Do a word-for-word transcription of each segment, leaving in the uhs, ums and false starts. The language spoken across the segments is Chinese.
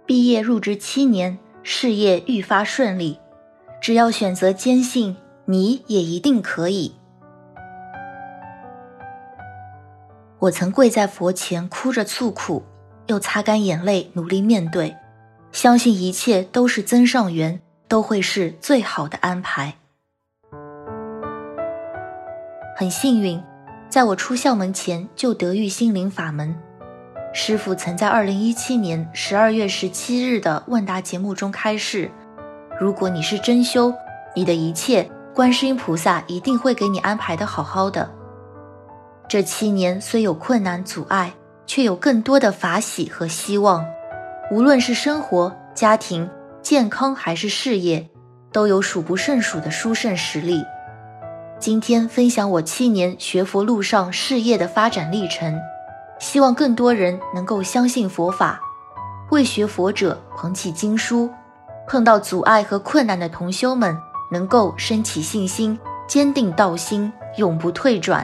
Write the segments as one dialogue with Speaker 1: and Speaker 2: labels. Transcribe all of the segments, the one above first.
Speaker 1: 毕业入职七年，事业愈发顺利。只要选择坚信，你也一定可以。我曾跪在佛前哭着诉苦，又擦干眼泪努力面对，相信一切都是增上缘，都会是最好的安排。很幸运，在我出校门前就得遇心灵法门。师父曾在二零一七年十二月十七日的问答节目中开示，如果你是真修，你的一切观世音菩萨一定会给你安排得好好的。这七年虽有困难阻碍，却有更多的法喜和希望。无论是生活、家庭、健康还是事业，都有数不胜数的殊胜实力。今天分享我七年学佛路上事业的发展历程，希望更多人能够相信佛法，为学佛者捧起经书，碰到阻碍和困难的同修们能够升起信心，坚定道心，永不退转。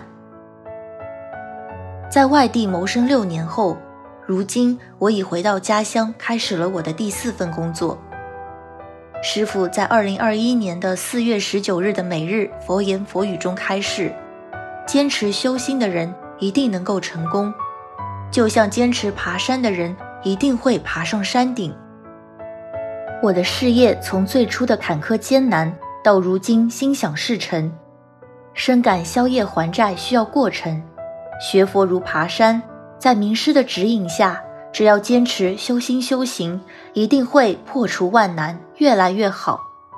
Speaker 1: 在外地谋生六年后，如今我已回到家乡，开始了我的第四份工作。师父在二零二一年的四月十九日的每日佛言佛语中开示，坚持修心的人一定能够成功，就像坚持爬山的人一定会爬上山顶。我的事业从最初的坎坷艰难，到如今心想事成，深感消业还债需要过程，学佛如爬山，在名师的指引下，只要坚持修心修行，一定会破除万难，越来越好。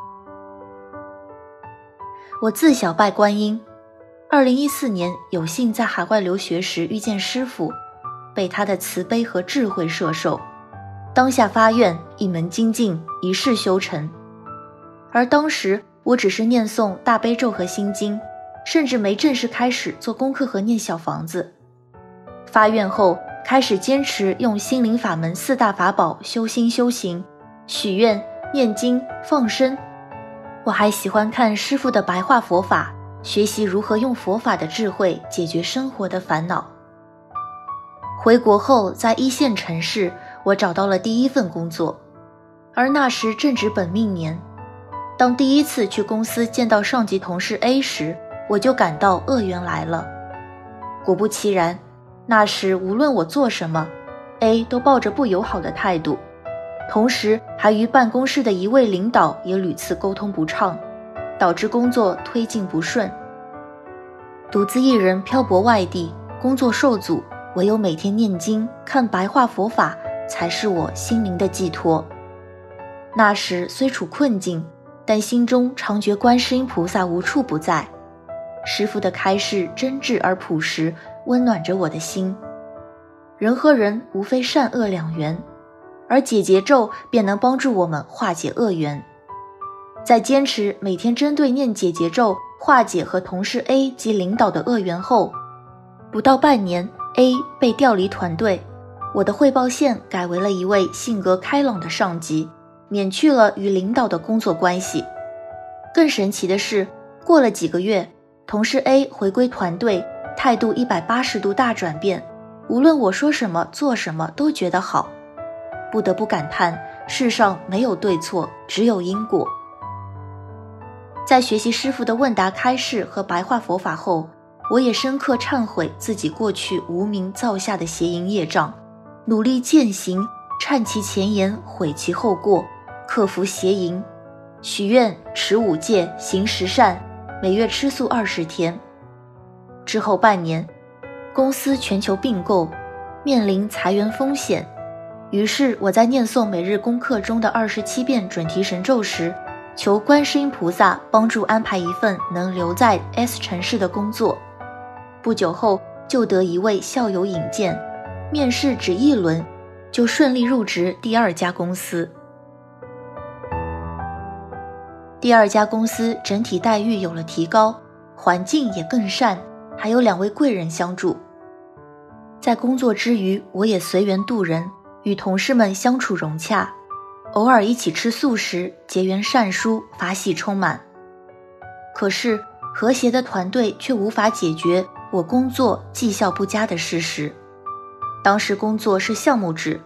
Speaker 1: 我自小拜观音，二零一四年有幸在海外留学时遇见师父，被他的慈悲和智慧摄受，当下发愿一门精进，一世修成。而当时我只是念诵大悲咒和心经，甚至没正式开始做功课和念小房子。发愿后开始坚持用心灵法门四大法宝修心修行，许愿、念经、放生。我还喜欢看师父的白话佛法，学习如何用佛法的智慧解决生活的烦恼。回国后，在一线城市，我找到了第一份工作，而那时正值本命年。当第一次去公司见到上级同事 A 时，我就感到恶缘来了。果不其然，那时无论我做什么， A 都抱着不友好的态度，同时还与办公室的一位领导也屡次沟通不畅，导致工作推进不顺。独自一人漂泊外地，工作受阻，唯有每天念经看白话佛法才是我心灵的寄托。那时虽处困境，但心中常觉观世音菩萨无处不在，师父的开示真挚而朴实，温暖着我的心。人和人无非善恶两缘，而解结咒便能帮助我们化解恶缘。在坚持每天针对念解结咒化解和同事 A 及领导的恶缘后，不到半年 A 被调离团队，我的汇报线改为了一位性格开朗的上级，免去了与领导的工作关系。更神奇的是，过了几个月，同事 A 回归团队，态度一百八十度大转变，无论我说什么做什么都觉得好。不得不感叹，世上没有对错，只有因果。在学习师父的问答开示和白话佛法后，我也深刻忏悔自己过去无名造下的邪淫业障，努力践行忏其前言，悔其后过，克服邪淫，许愿持五戒，行十善，每月吃素二十天。之后半年，公司全球并购，面临裁员风险，于是我在念诵每日功课中的二十七遍准提神咒时，求观世音菩萨帮助安排一份能留在 S 城市的工作。不久后就得一位校友引荐，面试只一轮，就顺利入职第二家公司。第二家公司整体待遇有了提高，环境也更善，还有两位贵人相助。在工作之余，我也随缘度人，与同事们相处融洽，偶尔一起吃素时，结缘善殊，法喜充满。可是和谐的团队却无法解决我工作绩效不佳的事实。当时工作是项目制，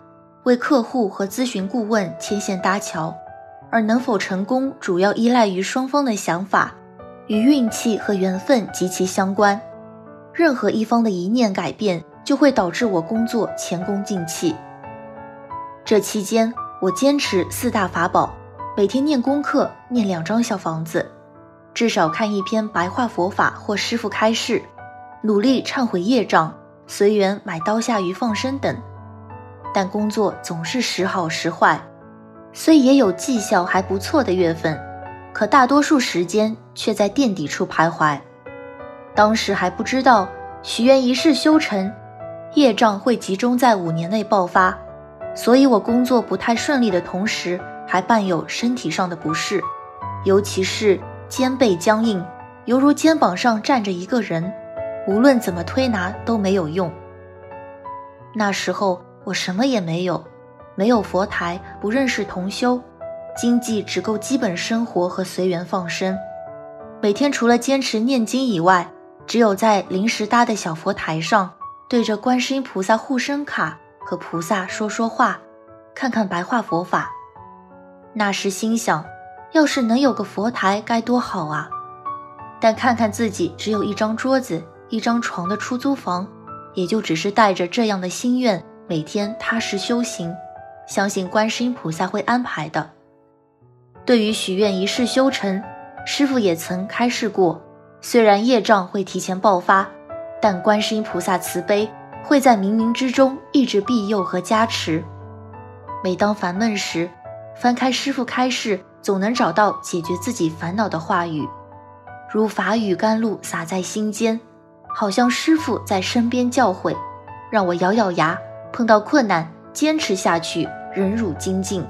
Speaker 1: 为客户和咨询顾问牵线搭桥，而能否成功主要依赖于双方的想法，与运气和缘分极其相关。任何一方的一念改变，就会导致我工作前功尽弃。这期间，我坚持四大法宝，每天念功课，念两张小房子，至少看一篇白话佛法或师父开示，努力忏悔业障，随缘买刀下鱼放生等。但工作总是时好时坏，虽也有绩效还不错的月份，可大多数时间却在垫底处徘徊。当时还不知道许愿一世修成，业障会集中在五年内爆发，所以我工作不太顺利的同时，还伴有身体上的不适，尤其是肩背僵硬，犹如肩膀上站着一个人，无论怎么推拿都没有用。那时候我什么也没有，没有佛台，不认识同修，经济只够基本生活和随缘放生。每天除了坚持念经以外，只有在临时搭的小佛台上，对着观世音菩萨护身卡和菩萨说说话，看看白话佛法。那时心想，要是能有个佛台该多好啊！但看看自己只有一张桌子、一张床的出租房，也就只是带着这样的心愿，每天踏实修行，相信观世音菩萨会安排的。对于许愿一世修成，师父也曾开示过，虽然业障会提前爆发，但观世音菩萨慈悲，会在冥冥之中一直庇佑和加持。每当烦闷时，翻开师父开示，总能找到解决自己烦恼的话语，如法语甘露洒在心间，好像师父在身边教诲，让我咬咬牙，碰到困难坚持下去，忍辱精进。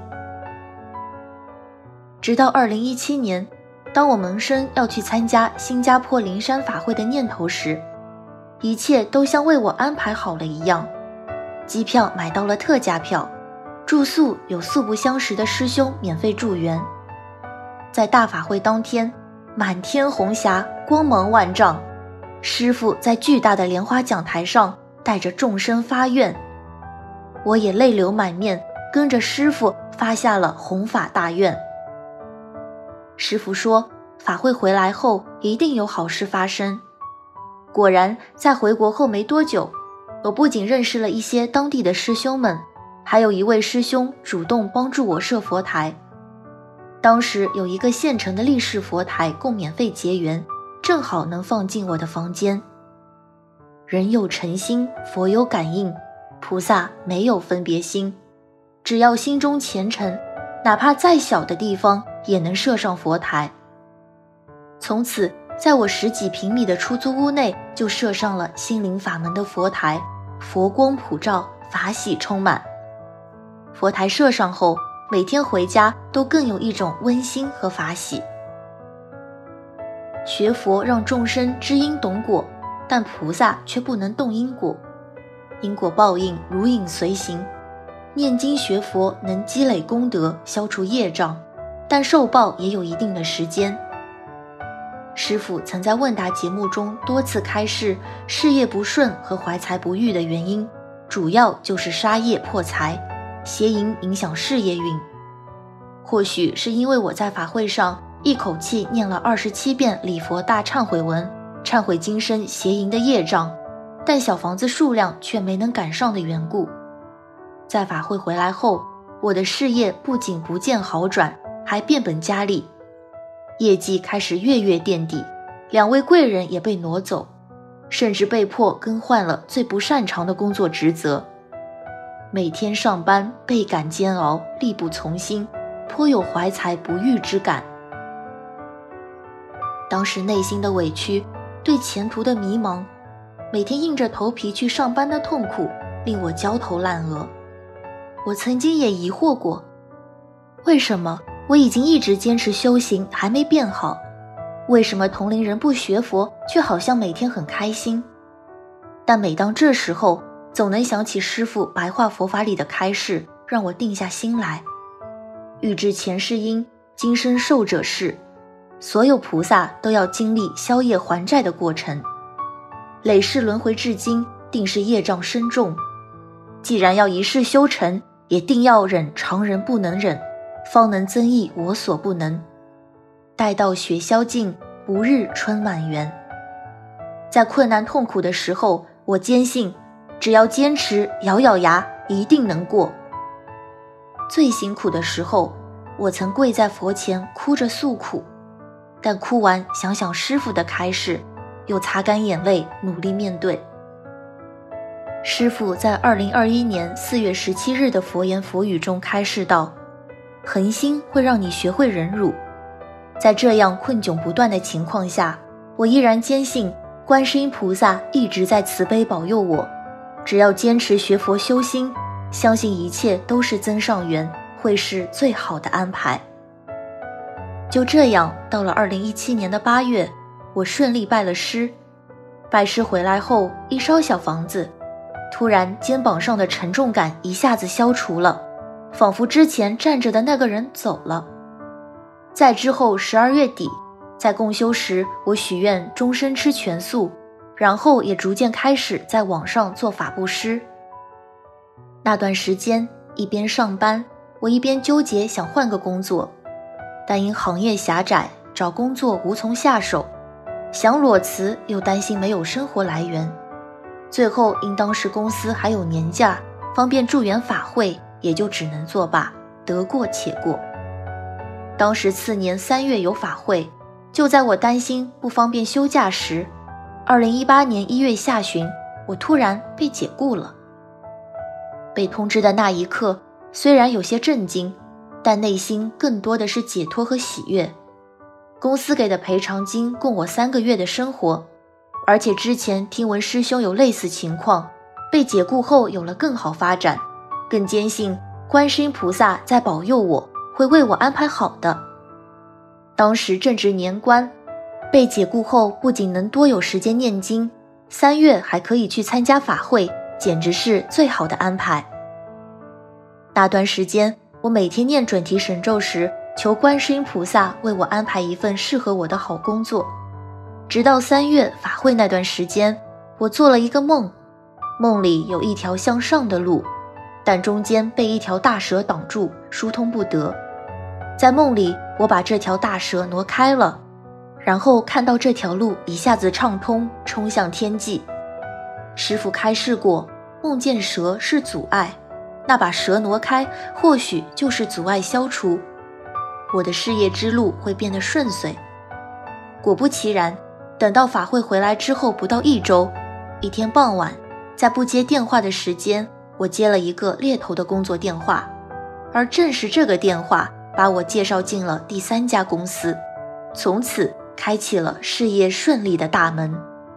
Speaker 1: 直到二零一七年，当我萌生要去参加新加坡灵山法会的念头时，一切都像为我安排好了一样。机票买到了特价票，住宿有素不相识的师兄免费助援。在大法会当天，满天红霞，光芒万丈，师父在巨大的莲花讲台上带着众生发愿，我也泪流满面，跟着师父发下了弘法大愿。师父说，法会回来后一定有好事发生。果然，在回国后没多久，我不仅认识了一些当地的师兄们，还有一位师兄主动帮助我设佛台。当时有一个现成的立式佛台供免费结缘，正好能放进我的房间。人有诚心，佛有感应，菩萨没有分别心，只要心中虔诚，哪怕再小的地方也能设上佛台。从此，在我十几平米的出租屋内就设上了心灵法门的佛台，佛光普照，法喜充满。佛台设上后，每天回家都更有一种温馨和法喜。学佛让众生知因懂果，但菩萨却不能动因果，因果报应如影随形。念经学佛能积累功德，消除业障，但受报也有一定的时间。师父曾在问答节目中多次开示，事业不顺和怀才不遇的原因，主要就是杀业破财，邪淫影响事业运。或许是因为我在法会上一口气念了二十七遍礼佛大忏悔文，忏悔今生邪淫的业障，但小房子数量却没能赶上的缘故。在法会回来后，我的事业不仅不见好转，还变本加厉，业绩开始月月垫底，两位贵人也被挪走，甚至被迫更换了最不擅长的工作职责。每天上班倍感煎熬，力不从心，颇有怀才不遇之感。当时内心的委屈，对前途的迷茫，每天硬着头皮去上班的痛苦，令我焦头烂额。我曾经也疑惑过，为什么我已经一直坚持修行还没变好？为什么同龄人不学佛，却好像每天很开心？但每当这时候，总能想起师父白话佛法里的开示，让我定下心来。欲知前世因，今生受者是。所有菩萨都要经历消业还债的过程，累世轮回至今，定是业障深重。既然要一世修成， 也定要忍常人不能忍，方能增益我所不能。待到雪消尽，不日春满园。在困难痛苦的时候，我坚信只要坚持，咬咬牙，一定能过。最辛苦的时候，我曾跪在佛前哭着诉苦，但哭完想想师父的开示，又擦干眼泪，努力面对。师父在二零二一年四月十七日的佛言佛语中开示道，恒心会让你学会忍辱。在这样困窘不断的情况下，我依然坚信观世音菩萨一直在慈悲保佑我，只要坚持学佛修心，相信一切都是增上缘，会是最好的安排。就这样，到了二零一七年的八月，我顺利拜了师。拜师回来后，一烧小房子，突然肩膀上的沉重感一下子消除了，仿佛之前站着的那个人走了。在之后十二月底，在共修时，我许愿终身吃全素，然后也逐渐开始在网上做法布施。那段时间一边上班，我一边纠结想换个工作，但因行业狭窄，找工作无从下手，想裸辞又担心没有生活来源。最后因当时公司还有年假，方便助缘法会，也就只能作罢，得过且过。当时次年三月有法会，就在我担心不方便休假时，二零一八年一月下旬，我突然被解雇了。被通知的那一刻，虽然有些震惊，但内心更多的是解脱和喜悦。公司给的赔偿金供我三个月的生活，而且之前听闻师兄有类似情况，被解雇后有了更好发展，更坚信观世音菩萨在保佑我，会为我安排好的。当时正值年关，被解雇后不仅能多有时间念经，三月还可以去参加法会，简直是最好的安排。那段时间，我每天念准提神咒时，求观世音菩萨为我安排一份适合我的好工作。直到三月法会那段时间，我做了一个梦，梦里有一条向上的路，但中间被一条大蛇挡住，疏通不得。在梦里，我把这条大蛇挪开了，然后看到这条路一下子畅通，冲向天际。师父开示过，梦见蛇是阻碍，那把蛇挪开，或许就是阻碍消除，我的事业之路会变得顺遂。果不其然，等到法会回来之后不到一周，一天傍晚，在不接电话的时间，我接了一个猎头的工作电话，而正是这个电话把我介绍进了第三家公司，从此开启了事业顺利的大门。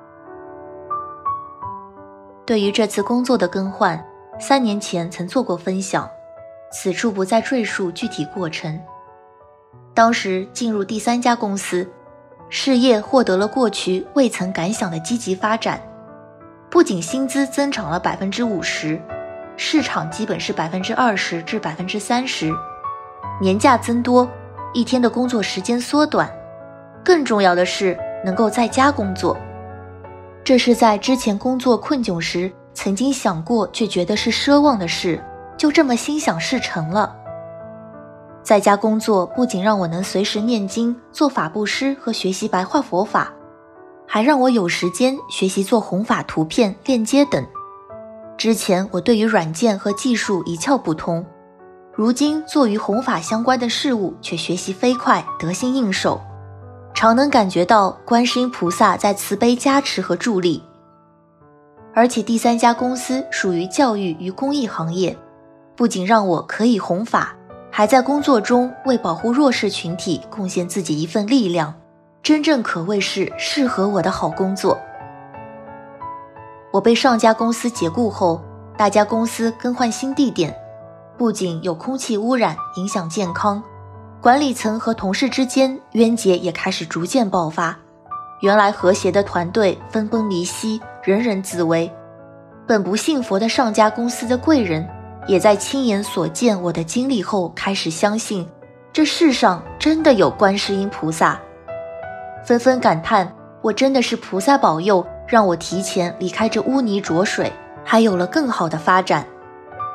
Speaker 1: 对于这次工作的更换，三年前曾做过分享，此处不再赘述具体过程。当时进入第三家公司，事业获得了过去未曾敢想的积极发展，不仅薪资增长了 百分之五十， 市场基本是 百分之二十 至 百分之三十， 年假增多，一天的工作时间缩短，更重要的是能够在家工作。这是在之前工作困窘时曾经想过却觉得是奢望的事，就这么心想事成了。在家工作不仅让我能随时念经、做法布施和学习白话佛法，还让我有时间学习做弘法图片、链接等。之前我对于软件和技术一窍不通，如今做与弘法相关的事物却学习飞快，得心应手，常能感觉到观世音菩萨在慈悲加持和助力。而且第三家公司属于教育与公益行业，不仅让我可以弘法，还在工作中为保护弱势群体贡献自己一份力量，真正可谓是适合我的好工作。我被上家公司解雇后，大家公司更换新地点，不仅有空气污染影响健康，管理层和同事之间冤结也开始逐渐爆发，原来和谐的团队分崩离析，人人自危。本不信佛的上家公司的贵人也在亲眼所见我的经历后开始相信这世上真的有观世音菩萨，纷纷感叹我真的是菩萨保佑，让我提前离开这污泥浊水，还有了更好的发展。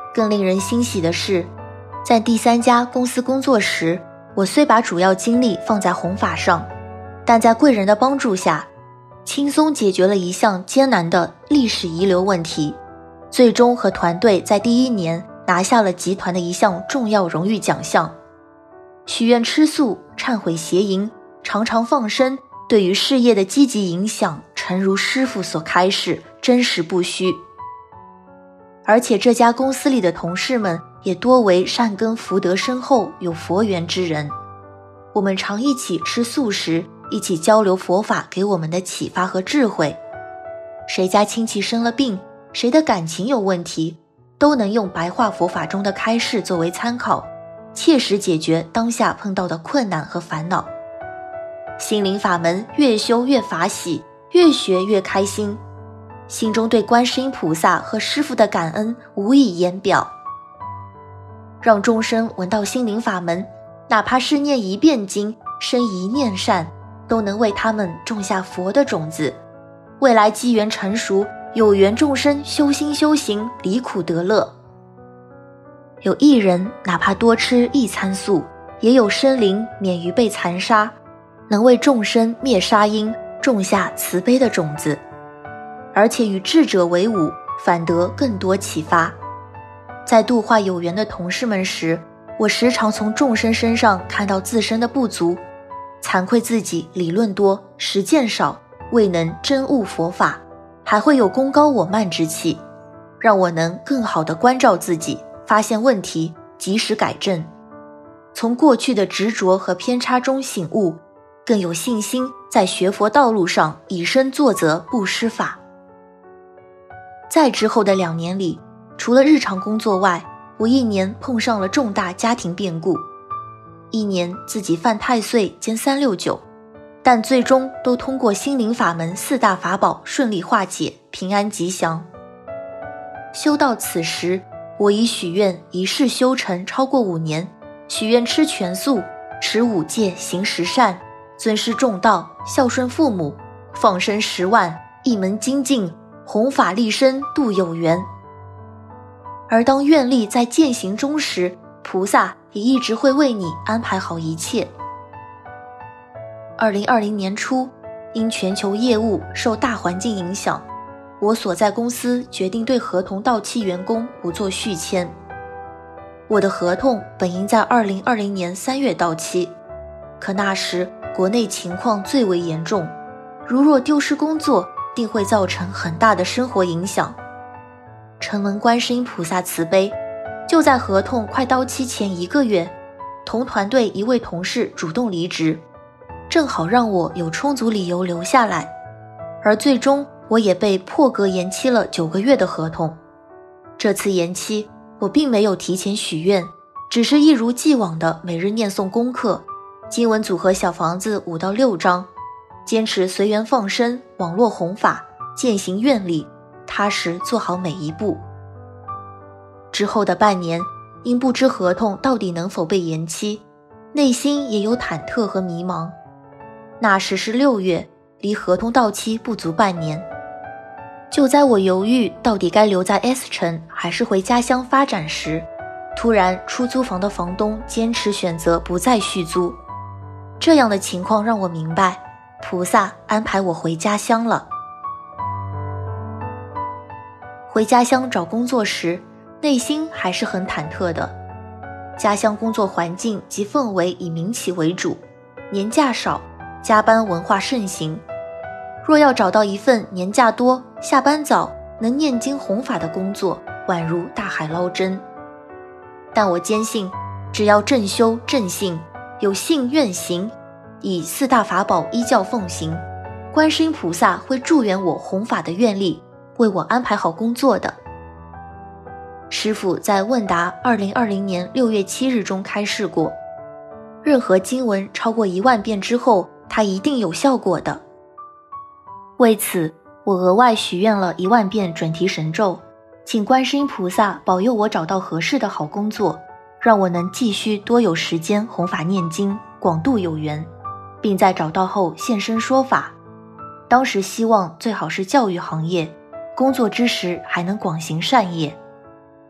Speaker 1: 更令人欣喜的是，在第三家公司工作时，我虽把主要精力放在弘法上，但在贵人的帮助下，轻松解决了一项艰难的历史遗留问题，最终和团队在第一年拿下了集团的一项重要荣誉奖项。许愿吃素、忏悔邪淫、常常放生，对于事业的积极影响，诚如师父所开示，真实不虚。而且这家公司里的同事们也多为善根福德深厚、有佛缘之人，我们常一起吃素食，一起交流佛法给我们的启发和智慧。谁家亲戚生了病，谁的感情有问题，都能用白话佛法中的开示作为参考，切实解决当下碰到的困难和烦恼。心灵法门越修越法喜，越学越开心，心中对观世音菩萨和师父的感恩无以言表。让众生闻到心灵法门，哪怕是念一遍经，生一念善，都能为他们种下佛的种子，未来机缘成熟，有缘众生修心修行，离苦得乐。有一人哪怕多吃一餐素，也有生灵免于被残杀，能为众生灭杀因，种下慈悲的种子，而且与智者为伍，反得更多启发。在度化有缘的同事们时，我时常从众生身上看到自身的不足，惭愧自己理论多，实践少，未能真悟佛法，还会有功高我慢之气，让我能更好地关照自己，发现问题，及时改正。从过去的执着和偏差中醒悟，更有信心在学佛道路上以身作则，不失法。在之后的两年里，除了日常工作外，我一年碰上了重大家庭变故，一年自己犯太岁兼三六九，但最终都通过心灵法门四大法宝顺利化解，平安吉祥。修到此时，我已许愿一世修成超过五年，许愿吃全素，持五戒，行十善，尊师重道，孝顺父母，放生十万，一门精进，弘法利生，度有缘。而当愿力在践行中时，菩萨也一直会为你安排好一切。二零二零年初，因全球业务受大环境影响，我所在公司决定对合同到期员工不做续签。我的合同本应在二零二零年三月到期，可那时国内情况最为严重，如若丢失工作，定会造成很大的生活影响。承蒙观世音菩萨慈悲，就在合同快到期前一个月，同团队一位同事主动离职，正好让我有充足理由留下来，而最终我也被破格延期了九个月的合同。这次延期，我并没有提前许愿，只是一如既往的每日念诵功课，经文组合小房子五到六章，坚持随缘放生，网络弘法，践行愿力，踏实做好每一步。之后的半年，因不知合同到底能否被延期，内心也有忐忑和迷茫。那时是六月，离合同到期不足半年。就在我犹豫到底该留在 S 城还是回家乡发展时，突然出租房的房东坚持选择不再续租。这样的情况让我明白，菩萨安排我回家乡了。回家乡找工作时，内心还是很忐忑的。家乡工作环境及氛围以民企为主，年假少，加班文化盛行。若要找到一份年假多、下班早、能念经弘法的工作，宛如大海捞针。但我坚信，只要正修正信，有信愿行，以四大法宝依教奉行，观世音菩萨会助缘我弘法的愿力，为我安排好工作的。师父在问答二零二零年六月七日中开示过，任何经文超过一万遍之后，它一定有效果的。为此，我额外许愿了一万遍准提神咒，请观世音菩萨保佑我找到合适的好工作，让我能继续多有时间弘法念经，广度有缘，并在找到后现身说法。当时希望最好是教育行业，工作之时还能广行善业。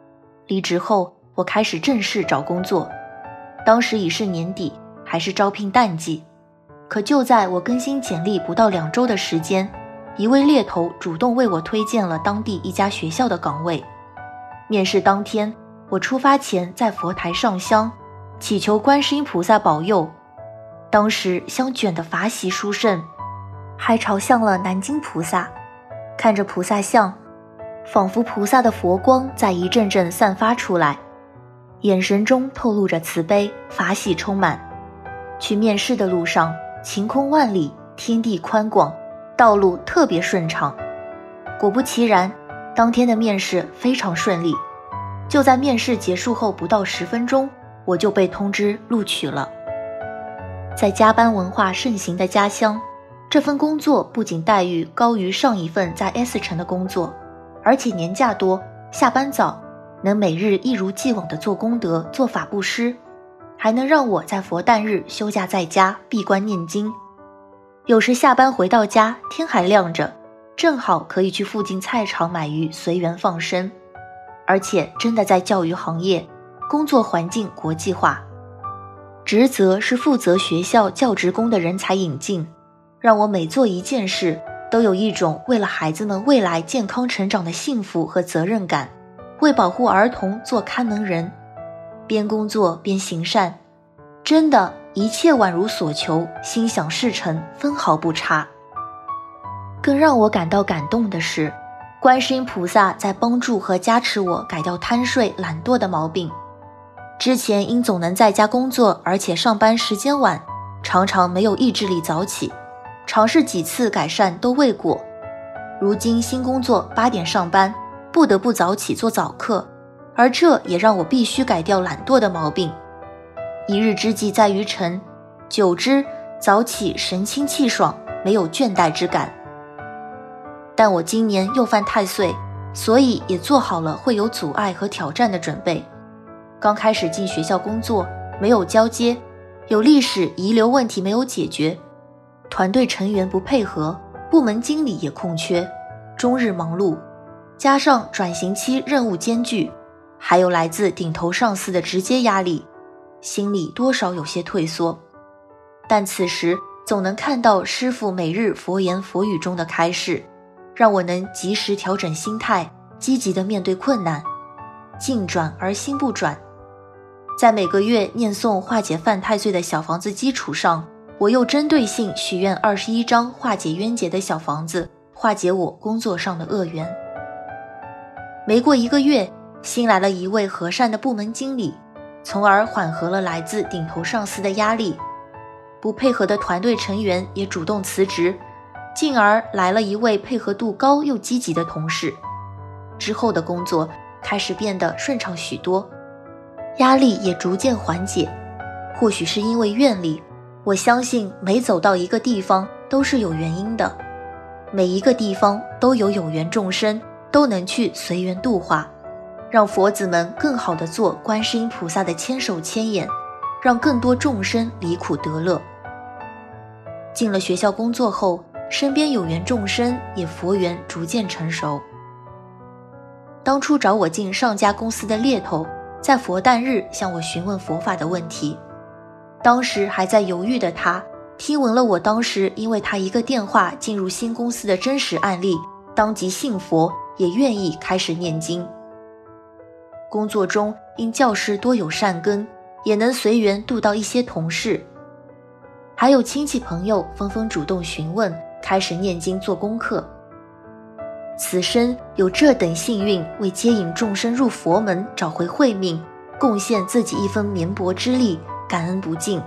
Speaker 1: 离职后，我开始正式找工作。当时已是年底，还是招聘淡季。可就在我更新简历不到两周的时间，一位猎头主动为我推荐了当地一家学校的岗位。面试当天，我出发前在佛台上香，祈求观世音菩萨保佑。当时香卷得法喜殊胜，还朝向了南京菩萨。看着菩萨像，仿佛菩萨的佛光在一阵阵散发出来，眼神中透露着慈悲，法喜充满。去面试的路上，晴空万里，天地宽广，道路特别顺畅。果不其然，当天的面试非常顺利。就在面试结束后不到十分钟，我就被通知录取了。在加班文化盛行的家乡，这份工作不仅待遇高于上一份在 S 城的工作，而且年假多，下班早，能每日一如既往地做功德，做法布施，还能让我在佛诞日休假在家闭关念经。有时下班回到家，天还亮着，正好可以去附近菜场买鱼随缘放生。而且真的在教育行业，工作环境国际化，职责是负责学校教职工的人才引进，让我每做一件事都有一种为了孩子们未来健康成长的幸福和责任感，为保护儿童做看门人，边工作边行善，真的一切宛如所求，心想事成，分毫不差。更让我感到感动的是，观世音菩萨在帮助和加持我改掉贪睡懒惰的毛病。之前因总能在家工作，而且上班时间晚，常常没有意志力早起，尝试几次改善都未果。如今新工作八点上班，不得不早起做早课，而这也让我必须改掉懒惰的毛病。一日之计在于晨，久之早起神清气爽，没有倦怠之感。但我今年又犯太岁，所以也做好了会有阻碍和挑战的准备。刚开始进学校工作，没有交接，有历史遗留问题没有解决，团队成员不配合，部门经理也空缺，终日忙碌，加上转型期任务艰巨，还有来自顶头上司的直接压力，心里多少有些退缩。但此时总能看到师父每日佛言佛语中的开示，让我能及时调整心态，积极地面对困难，境转而心不转。在每个月念诵化解犯太岁的小房子基础上，我又针对性许愿二十一张化解冤结的小房子，化解我工作上的恶缘。没过一个月，新来了一位和善的部门经理，从而缓和了来自顶头上司的压力。不配合的团队成员也主动辞职，进而来了一位配合度高又积极的同事。之后的工作开始变得顺畅许多，压力也逐渐缓解。或许是因为愿力，我相信每走到一个地方都是有原因的，每一个地方都有有缘众生，都能去随缘度化，让佛子们更好地做观世音菩萨的千手千眼，让更多众生离苦得乐。进了学校工作后，身边有缘众生也佛缘逐渐成熟。当初找我进上家公司的猎头，在佛诞日向我询问佛法的问题，当时还在犹豫的他，听闻了我当时因为他一个电话进入新公司的真实案例，当即信佛，也愿意开始念经。工作中因教师多有善根，也能随缘度到一些同事，还有亲戚朋友纷纷主动询问，开始念经做功课。此生有这等幸运，为接引众生入佛门，找回慧命，贡献自己一分绵薄之力，感恩不尽。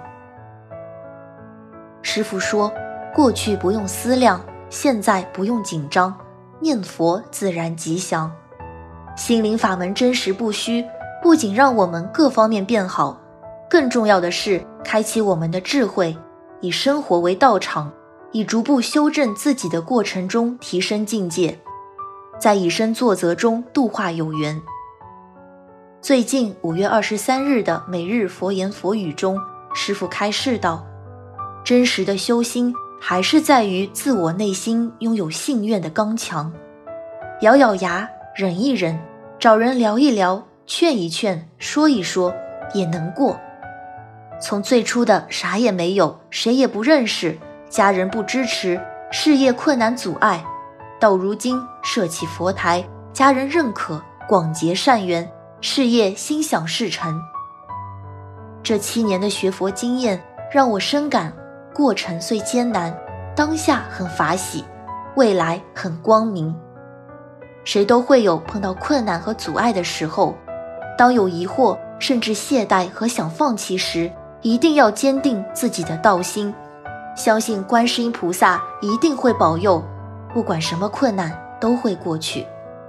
Speaker 1: 师父说，过去不用思量，现在不用紧张，念佛自然吉祥。心灵法门真实不虚，不仅让我们各方面变好，更重要的是开启我们的智慧，以生活为道场，以逐步修正自己的过程中提升境界，在以身作则中度化有缘。最近五月二十三日的每日佛言佛语中，师父开示道，真实的修心还是在于自我内心拥有信愿的刚强，咬咬牙忍一忍，找人聊一聊， 劝一劝，说一说，也能过。从最初的啥也没有，谁也不认识，家人不支持，事业困难阻碍，到如今设起佛台，家人认可，广结善缘，事业心想事成。这七年的学佛经验让我深感，过程虽艰难，当下很法喜，未来很光明。谁都会有碰到困难和阻碍的时候，当有疑惑甚至懈怠和想放弃时，一定要坚定自己的道心，相信观世音菩萨一定会保佑，不管什么困难都会过去。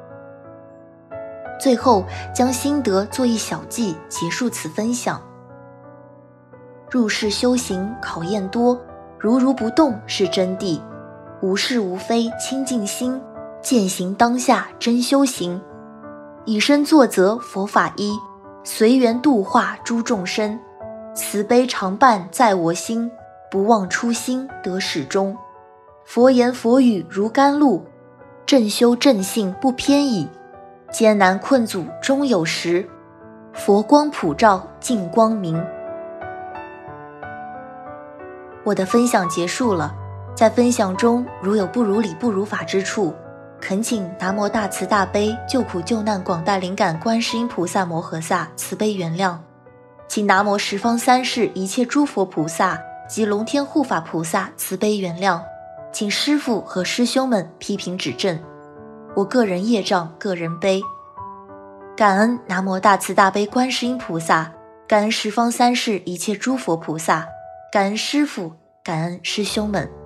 Speaker 1: 最后将心得做一小记，结束此分享。入世修行考验多，如如不动是真谛，无是无非清净心，践行当下真修行。以身作则佛法一，随缘度化诸众生，慈悲常伴在我心，不忘初心得始终。佛言佛语如甘露，正修正信不偏倚，艰难困阻终有时，佛光普照尽光明。我的分享结束了，在分享中如有不如理不如法之处，恳请南无大慈大悲救苦救难广大灵感观世音菩萨摩诃萨慈悲原谅，请南无十方三世一切诸佛菩萨及龙天护法菩萨慈悲原谅，请师父和师兄们批评指正，我个人业障个人背。感恩南无大慈大悲观世音菩萨，感恩十方三世一切诸佛菩萨，感恩师父，感恩师兄们。